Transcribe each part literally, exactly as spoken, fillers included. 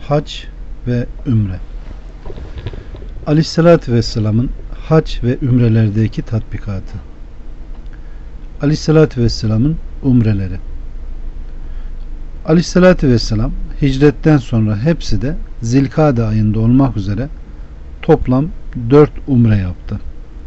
Hac ve Ümre. Aleyhissalatü Vesselam'ın hac ve ümrelerdeki tatbikatı. Aleyhissalatü Vesselam'ın umreleri. Aleyhissalatü Vesselam hicretten sonra hepsi de Zilkade ayında olmak üzere toplam dört umre yaptı.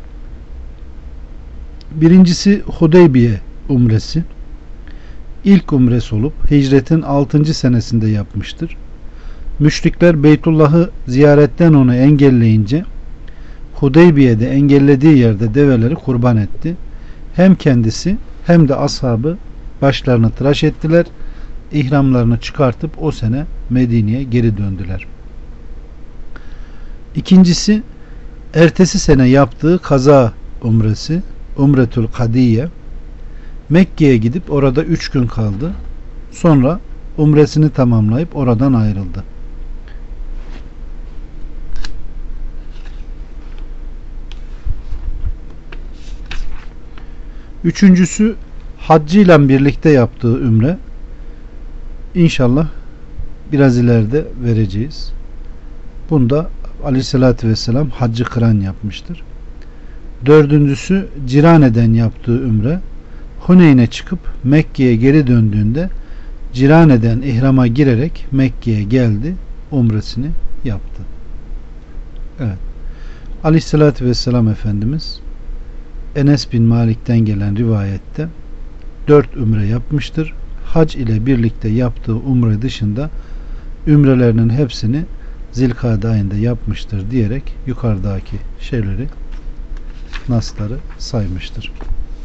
Birincisi Hudeybiye umresi. İlk umresi olup hicretin altıncı senesinde yapmıştır. Müşrikler Beytullah'ı ziyaretten onu engelleyince Hudeybiye'de engellediği yerde develeri kurban etti. Hem kendisi hem de ashabı başlarını tıraş ettiler. İhramlarını çıkartıp o sene Medine'ye geri döndüler. İkincisi ertesi sene yaptığı kaza umresi, Umretül Kadiye. Mekke'ye gidip orada üç gün kaldı. Sonra umresini tamamlayıp oradan ayrıldı. Üçüncüsü haccıyla birlikte yaptığı ümre. İnşallah biraz ileride vereceğiz. Bunda Aleyhisselatü Vesselam haccı kıran yapmıştır. Dördüncüsü Cirane'den yaptığı ümre. Huneyn'e çıkıp Mekke'ye geri döndüğünde Cirane'den ihrama girerek Mekke'ye geldi. Umresini yaptı. Evet. Aleyhisselatü Vesselam Efendimiz Enes bin Malik'ten gelen rivayette dört ümre yapmıştır. Hac ile birlikte yaptığı umre dışında ümrelerinin hepsini Zilkade ayında yapmıştır diyerek yukarıdaki şeyleri, nasları saymıştır.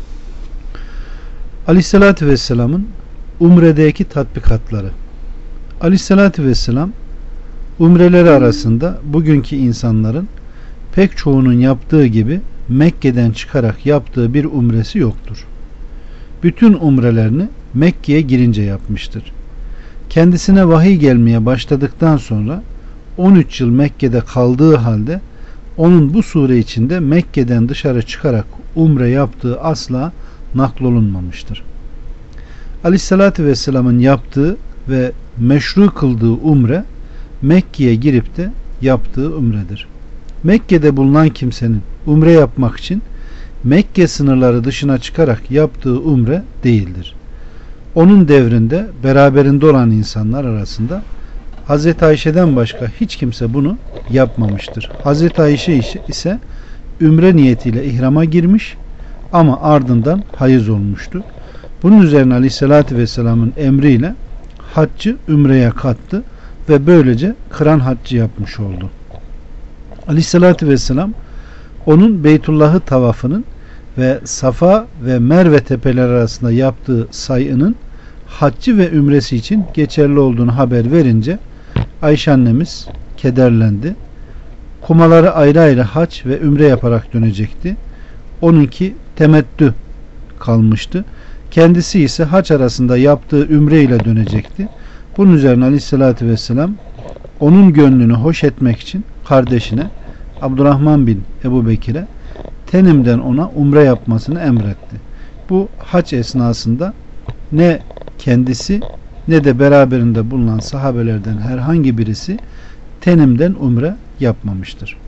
Aleyhissalatü Vesselam'ın umredeki tatbikatları. Aleyhissalatü Vesselam umreleri arasında bugünkü insanların pek çoğunun yaptığı gibi Mekke'den çıkarak yaptığı bir umresi yoktur. Bütün umrelerini Mekke'ye girince yapmıştır. Kendisine vahiy gelmeye başladıktan sonra on üç yıl Mekke'de kaldığı halde onun bu sure içinde Mekke'den dışarı çıkarak umre yaptığı asla naklolunmamıştır. Aleyhissalatü Vesselam'ın yaptığı ve meşru kıldığı umre Mekke'ye girip de yaptığı umredir. Mekke'de bulunan kimsenin umre yapmak için Mekke sınırları dışına çıkarak yaptığı umre değildir. Onun devrinde beraberinde olan insanlar arasında Hazreti Ayşe'den başka hiç kimse bunu yapmamıştır. Hazreti Ayşe ise ümre niyetiyle ihrama girmiş ama ardından hayız olmuştu. Bunun üzerine Aleyhisselatü Vesselam'ın emriyle haccı ümreye kattı ve böylece kıran haccı yapmış oldu. Aleyhisselatü Vesselam onun Beytullah'ı tavafının ve Safa ve Merve tepeleri arasında yaptığı sayının haccı ve ümresi için geçerli olduğunu haber verince Ayşe annemiz kederlendi. Kumaları ayrı ayrı hac ve ümre yaparak dönecekti. Onunki temettü kalmıştı. Kendisi ise hac arasında yaptığı ümre ile dönecekti. Bunun üzerine Aleyhisselatü Vesselam onun gönlünü hoş etmek için kardeşine Abdurrahman bin Ebu Bekir'e tenimden ona umre yapmasını emretti. Bu hac esnasında ne kendisi ne de beraberinde bulunan sahabelerden herhangi birisi tenimden umre yapmamıştır.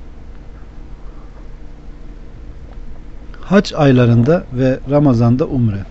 Hac aylarında ve Ramazan'da umre.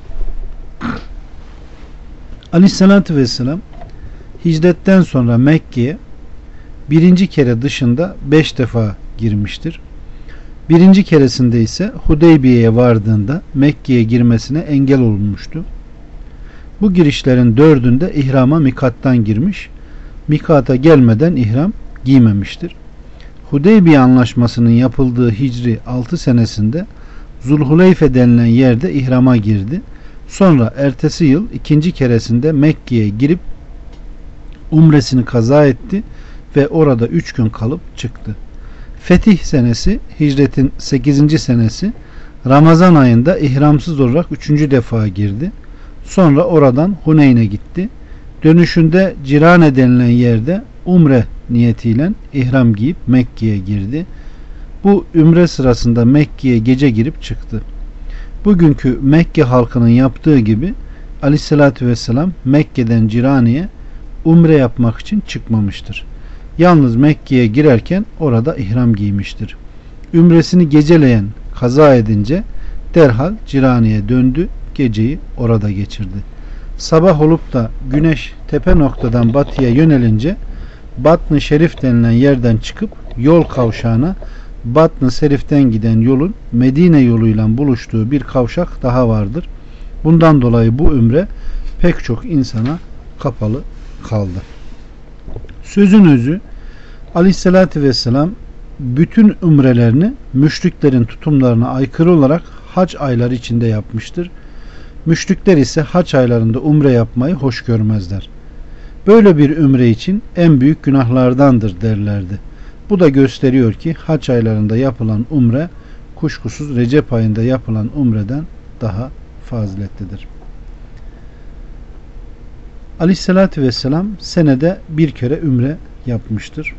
Aleyhissalatü Vesselam hicretten sonra Mekke'ye birinci kere dışında beş defa girmiştir. Birinci keresinde ise Hudeybiye'ye vardığında Mekke'ye girmesine engel olunmuştu. Bu girişlerin dördünde ihrama mikattan girmiş, mikata gelmeden ihram giymemiştir. Hudeybiye anlaşmasının yapıldığı Hicri altı senesinde Zulhuleyfe denilen yerde ihrama girdi. Sonra ertesi yıl ikinci keresinde Mekke'ye girip umresini kaza etti ve orada üç gün kalıp çıktı. Fetih senesi, hicretin sekizinci senesi Ramazan ayında ihramsız olarak üçüncü defa girdi. Sonra oradan Huneyn'e gitti. Dönüşünde Cirane denilen yerde umre niyetiyle ihram giyip Mekke'ye girdi. Bu ümre sırasında Mekke'ye gece girip çıktı. Bugünkü Mekke halkının yaptığı gibi Aleyhisselatü Vesselam Mekke'den Cirane'ye umre yapmak için çıkmamıştır. Yalnız Mekke'ye girerken orada ihram giymiştir. Ümresini geceleyen kaza edince derhal Cirani'ye döndü, geceyi orada geçirdi. Sabah olup da güneş tepe noktadan batıya yönelince Batn-ı Şerif denilen yerden çıkıp yol kavşağına Batn-ı Şerif'ten giden yolun Medine yoluyla buluştuğu bir kavşak daha vardır. Bundan dolayı bu ümre pek çok insana kapalı kaldı. Sözün özü, Aleyhisselatü Vesselam bütün ümrelerini müşriklerin tutumlarına aykırı olarak hac ayları içinde yapmıştır. Müşrikler ise hac aylarında umre yapmayı hoş görmezler. Böyle bir ümre için en büyük günahlardandır derlerdi. Bu da gösteriyor ki hac aylarında yapılan umre kuşkusuz Recep ayında yapılan umreden daha faziletlidir. Aleyhissalatü Vesselam senede bir kere ümre yapmıştır.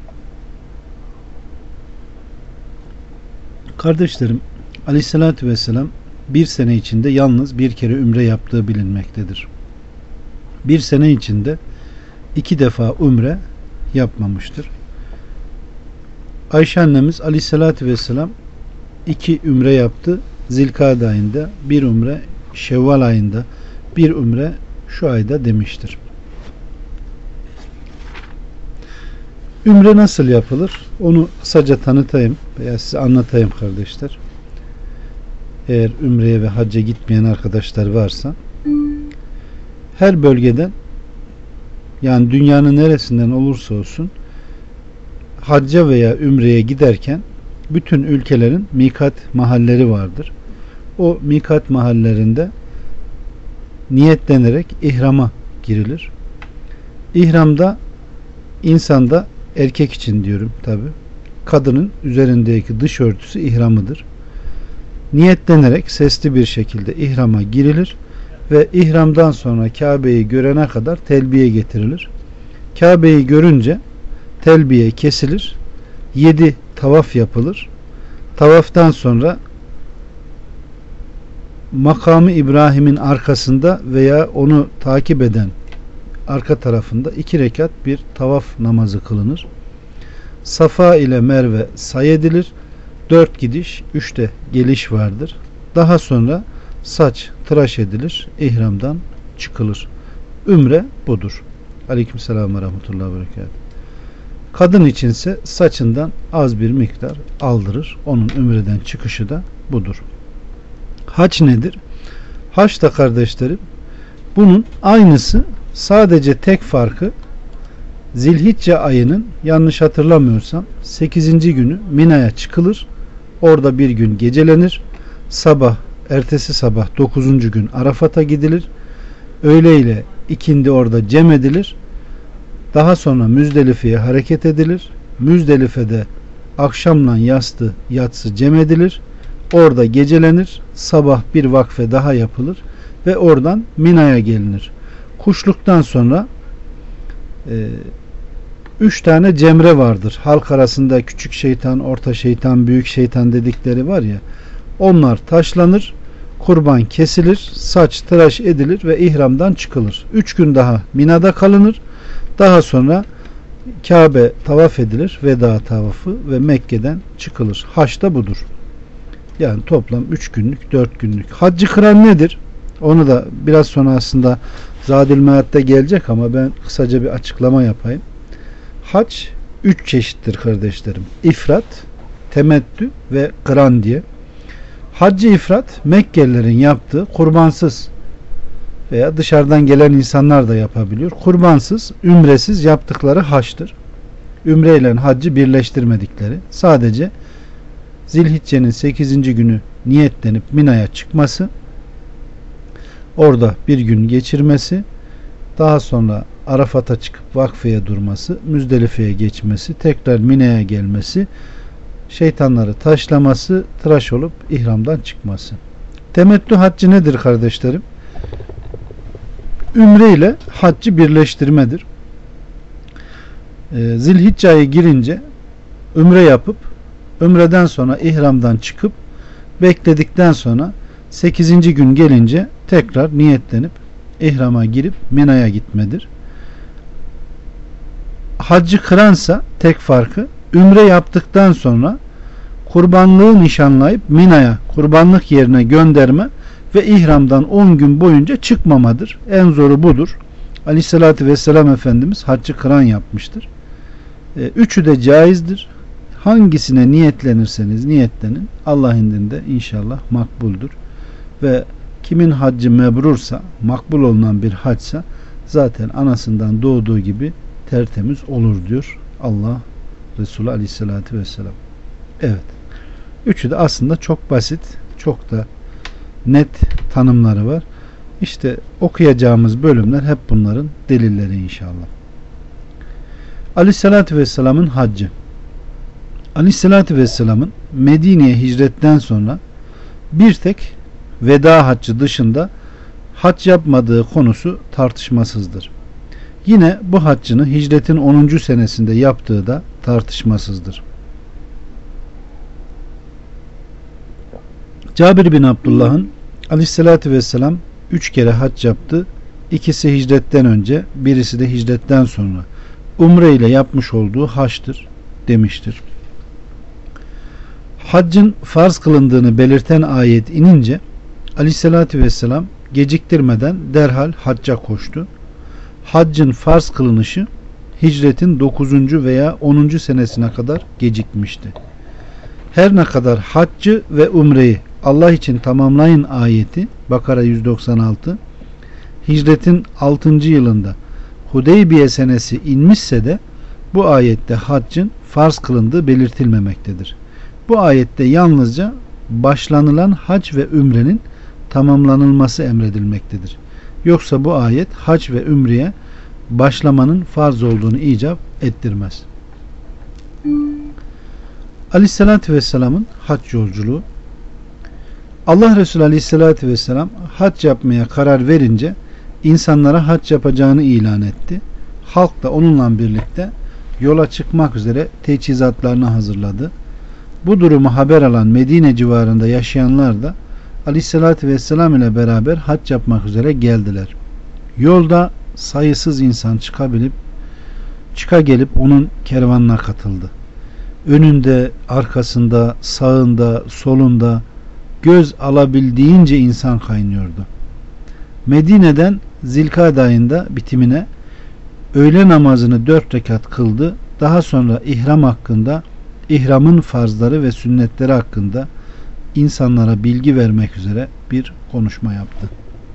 Kardeşlerim, Aleyhissalatü Vesselam bir sene içinde yalnız bir kere ümre yaptığı bilinmektedir. Bir sene içinde iki defa ümre yapmamıştır. Ayşe annemiz Aleyhissalatü Vesselam iki ümre yaptı. Zilkade ayında bir ümre, Şevval ayında bir ümre şu ayda demiştir. Ümre nasıl yapılır? Onu kısaca tanıtayım veya size anlatayım kardeşler. Eğer ümreye ve hacca gitmeyen arkadaşlar varsa, her bölgeden, yani dünyanın neresinden olursa olsun, hacca veya ümreye giderken bütün ülkelerin mikat mahalleri vardır. O mikat mahallerinde niyetlenerek ihrama girilir. İhramda insanda, erkek için diyorum tabi, kadının üzerindeki dış örtüsü ihramıdır. Niyetlenerek sesli bir şekilde ihrama girilir ve ihramdan sonra Kabe'yi görene kadar telbiye getirilir. Kabe'yi görünce telbiye kesilir. Yedi tavaf yapılır. Tavaftan sonra makamı İbrahim'in arkasında veya onu takip eden arka tarafında iki rekat bir tavaf namazı kılınır. Safa ile Merve say edilir. Dört gidiş, üçte geliş vardır. Daha sonra saç tıraş edilir. İhramdan çıkılır. Ümre budur. Aleykümselam ve rahmetullahi ve berekatuhu. Kadın içinse saçından az bir miktar aldırır. Onun ümreden çıkışı da budur. Hac nedir? Hac da kardeşlerim, bunun aynısı, sadece tek farkı Zilhicce ayının, yanlış hatırlamıyorsam, sekizinci günü Mina'ya çıkılır. Orada bir gün gecelenir. Sabah, ertesi sabah dokuzuncu gün Arafat'a gidilir. Öğle ile ikindi orada cem edilir. Daha sonra Müzdelife'ye hareket edilir. Müzdelife'de akşamla yastı, yatsı cem edilir. Orada gecelenir. Sabah bir vakfe daha yapılır ve oradan Mina'ya gelinir. Kuşluktan sonra e, üç tane cemre vardır. Halk arasında küçük şeytan, orta şeytan, büyük şeytan dedikleri var ya, onlar taşlanır, kurban kesilir, saç tıraş edilir ve ihramdan çıkılır. Üç gün daha Mina'da kalınır. Daha sonra Kabe tavaf edilir, veda tavafı, ve Mekke'den çıkılır. Hac da budur. Yani toplam üç günlük, dört günlük. Haccı kıran nedir? Onu da biraz sonra aslında Zadül Mead'de gelecek ama ben kısaca bir açıklama yapayım. Hac üç çeşittir kardeşlerim. İfrat, temettü ve kıran diye. Haccı ifrat, Mekkelilerin yaptığı kurbansız veya dışarıdan gelen insanlar da yapabiliyor. Kurbansız, ümresiz yaptıkları haçtır. Ümre ile haccı birleştirmedikleri, sadece Zilhicce'nin sekizinci günü niyetlenip Mina'ya çıkması, orada bir gün geçirmesi, daha sonra Arafat'a çıkıp vakfeye durması, Müzdelife'ye geçmesi, tekrar Mina'ya gelmesi, şeytanları taşlaması, tıraş olup ihramdan çıkması. Temettü haccı nedir kardeşlerim? Ümre ile haccı birleştirmedir. Ee, Zilhicce ayı girince ümre yapıp ümreden sonra ihramdan çıkıp bekledikten sonra sekizinci gün gelince tekrar niyetlenip ihrama girip Mina'ya gitmedir. haccı kıransa tek farkı ümre yaptıktan sonra kurbanlığı nişanlayıp Mina'ya kurbanlık yerine gönderme ve ihramdan on gün boyunca çıkmamadır. En zoru budur. Aleyhissalatü vesselam Efendimiz haccı kıran yapmıştır. E, üçü de caizdir. Hangisine niyetlenirseniz niyetlenin. Allah indinde inşallah makbuldür. Ve kimin haccı mebrursa, makbul olunan bir hacsa zaten anasından doğduğu gibi tertemiz olur diyor Allah Resulü Aleyhisselatü vesselam. Evet. Üçü de aslında çok basit, çok da net tanımları var. İşte okuyacağımız bölümler hep bunların delilleri inşallah. Aleyhissalatü vesselamın haccı. Aleyhissalatü vesselamın Medine'ye hicretten sonra bir tek veda haccı dışında hac yapmadığı konusu tartışmasızdır. Yine bu haccını hicretin onuncu senesinde yaptığı da tartışmasızdır. Cabir bin Abdullah'ın Aleyhissalatü vesselam üç kere hac yaptı. İkisi hicretten önce, birisi de hicretten sonra umre ile yapmış olduğu haçtır demiştir. Haccın farz kılındığını belirten ayet inince Aleyhissalatü vesselam geciktirmeden derhal hacca koştu. Haccın farz kılınışı hicretin dokuzuncu veya onuncu senesine kadar gecikmişti. Her ne kadar haccı ve umreyi Allah için tamamlayın ayeti Bakara yüz doksan altı hicretin altıncı yılında Hudeybiye senesi inmişse de bu ayette haccın farz kılındığı belirtilmemektedir. Bu ayette yalnızca başlanılan hac ve ümrenin tamamlanılması emredilmektedir. Yoksa bu ayet hac ve ümreye başlamanın farz olduğunu icap ettirmez. Aleyhissalatü vesselamın hac yolculuğu. Allah Resulü Aleyhissalatü vesselam hac yapmaya karar verince insanlara hac yapacağını ilan etti. Halk da onunla birlikte yola çıkmak üzere teçhizatlarını hazırladı. Bu durumu haber alan Medine civarında yaşayanlar da Aleyhissalatü vesselam ile beraber hac yapmak üzere geldiler. Yolda sayısız insan çıkabilip çıka gelip onun kervanına katıldı. Önünde, arkasında, sağında, solunda göz alabildiğince insan kaynıyordu. Medine'den Zilkade ayında bitimine öğle namazını dört rekat kıldı. Daha sonra ihram hakkında, ihramın farzları ve sünnetleri hakkında insanlara bilgi vermek üzere bir konuşma yaptı.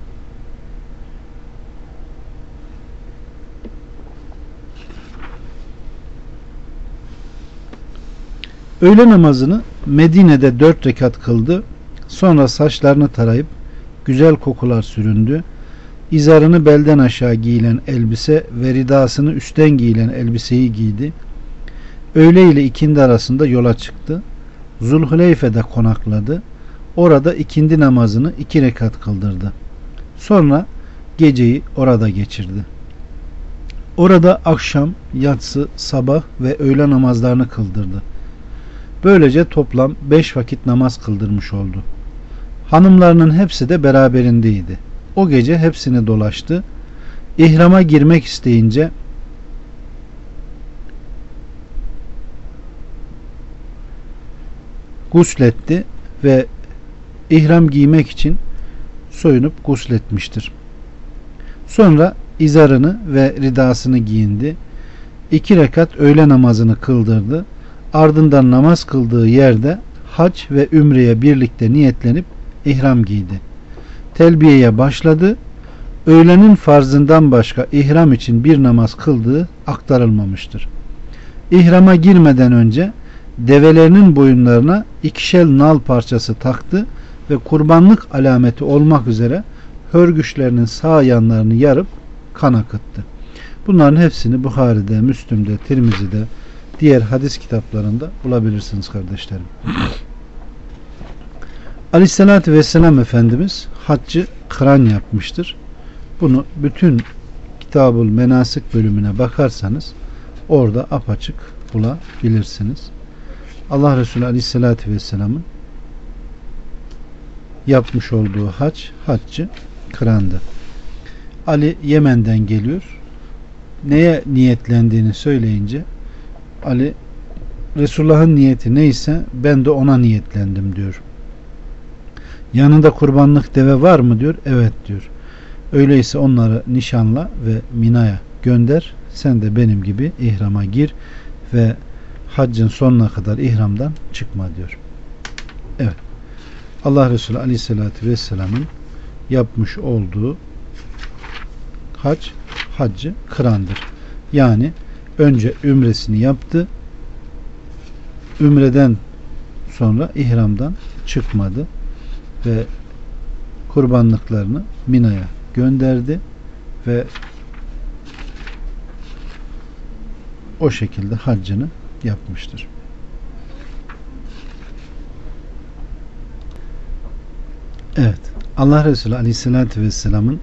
Öğle namazını Medine'de dört rekat kıldı. Sonra saçlarını tarayıp güzel kokular süründü. İzarını belden aşağı giyilen elbise ve ridasını üstten giyilen elbiseyi giydi. Öğle ile ikindi arasında yola çıktı. Zulhuleyfe'de konakladı. Orada ikindi namazını iki rekat kıldırdı. Sonra geceyi orada geçirdi. Orada akşam, yatsı, sabah ve öğle namazlarını kıldırdı. Böylece toplam beş vakit namaz kıldırmış oldu. Hanımlarının hepsi de beraberindeydi. O gece hepsini dolaştı. İhrama girmek isteyince gusletti ve ihram giymek için soyunup gusletmiştir. Sonra izarını ve ridasını giyindi. İki rekat öğle namazını kıldırdı. Ardından namaz kıldığı yerde hac ve ümreye birlikte niyetlenip ihram giydi. Telbiyeye başladı. Öğlenin farzından başka ihram için bir namaz kıldığı aktarılmamıştır. İhrama girmeden önce develerinin boyunlarına ikişer nal parçası taktı ve kurbanlık alameti olmak üzere hörgüçlerinin sağ yanlarını yarıp kan akıttı. Bunların hepsini Buhari'de, Müslüm'de, Tirmizi'de, diğer hadis kitaplarında bulabilirsiniz kardeşlerim. Aleyhissalatü vesselam Efendimiz haccı kıran yapmıştır. Bunu bütün Kitabul Menasik bölümüne bakarsanız orada apaçık bulabilirsiniz. Allah Resulü Aleyhissalatü vesselamın yapmış olduğu hac, haccı kırandı. Ali Yemen'den geliyor. neye niyetlendiğini söyleyince Ali, Resulullah'ın niyeti neyse ben de ona niyetlendim diyor. Yanında kurbanlık deve var mı diyor. Evet diyor. Öyleyse onları nişanla ve Mina'ya gönder. Sen de benim gibi ihrama gir ve haccın sonuna kadar ihramdan çıkma diyor. Evet. Allah Resulü Aleyhisselatü Vesselam'ın yapmış olduğu hac, haccı kırandır. Yani önce ümresini yaptı. Ümreden sonra ihramdan çıkmadı ve kurbanlıklarını Mina'ya gönderdi ve o şekilde haccını yapmıştır. Evet. Allah Resulü Aleyhisselatü Vesselam'ın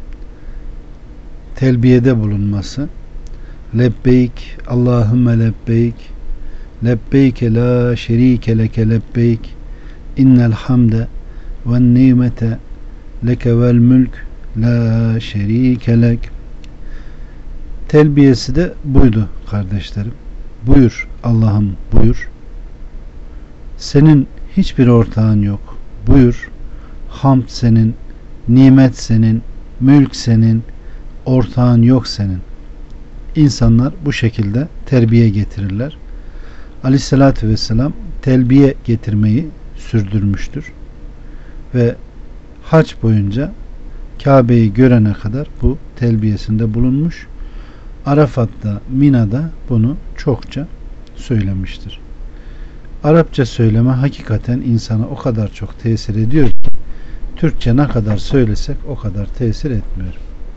telbiyede bulunması, lebbeyk Allahümme lebbeyk lebbeyke la şerike leke lebbeyk innel hamde ve nimete leke vel mülk la şerike lek. Telbiyesi de buydu kardeşlerim. Buyur Allah'ım buyur. Senin hiçbir ortağın yok. Buyur. Hamd senin, nimet senin, mülk senin, ortağın yok senin. İnsanlar bu şekilde terbiye getirirler. Aleyhissalatü vesselam telbiye getirmeyi sürdürmüştür. Ve hac boyunca Kabe'yi görene kadar bu telbiyesinde bulunmuş. Arafat'ta, Mina'da bunu çokça söylemiştir. Arapça söyleme hakikaten insana o kadar çok tesir ediyor ki Türkçe ne kadar söylesek o kadar tesir etmiyor.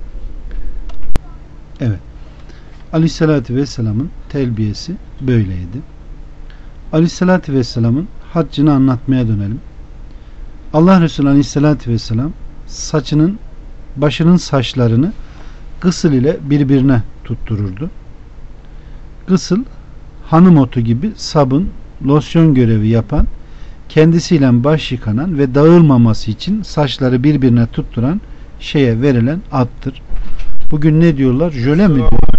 Evet. Aleyhissalatü vesselamın telbiyesi böyleydi. Aleyhissalatü vesselamın haccını anlatmaya dönelim. Allah Resulü Aleyhissalatü vesselam saçının, başının saçlarını gısıl ile birbirine tuttururdu. Gısıl hanım otu gibi sabun, losyon görevi yapan, kendisiyle baş yıkanan ve dağılmaması için saçları birbirine tutturan şeye verilen addır. Bugün ne diyorlar? Jöle mi diyorlar?